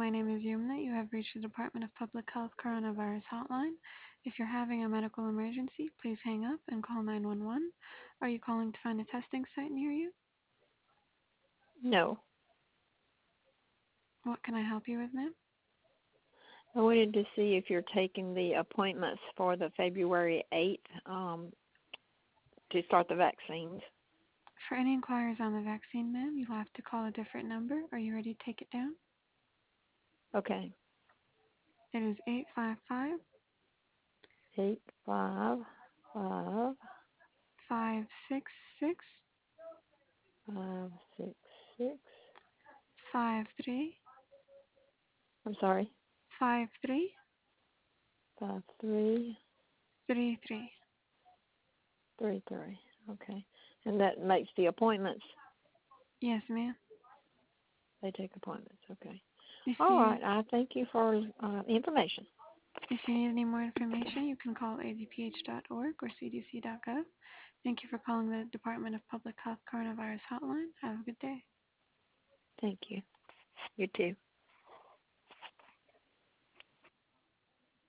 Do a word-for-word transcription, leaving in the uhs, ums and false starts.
My name is Yumna. You have reached the Department of Public Health Coronavirus Hotline. If you're having a medical emergency, please hang up and call nine one one. Are you calling to find a testing site near you? No. What can I help you with, ma'am? I wanted to see if you're taking the appointments for the February eighth um, to start the vaccines. For any inquiries on the vaccine, ma'am, you'll have to call a different number. Are you ready to take it down? Okay. It is eight five five, Eight five five five six six, five six six. five three I'm sorry. five three Five three three three. three three. Okay. And that makes the appointments. Yes, ma'am. They take appointments. Okay. If All you right. I thank you for uh, information. if you need any more information, you can call a d p h dot org or c d c dot gov. Thank you for calling the Department of Public Health Coronavirus Hotline. Have a good day. Thank you. You too.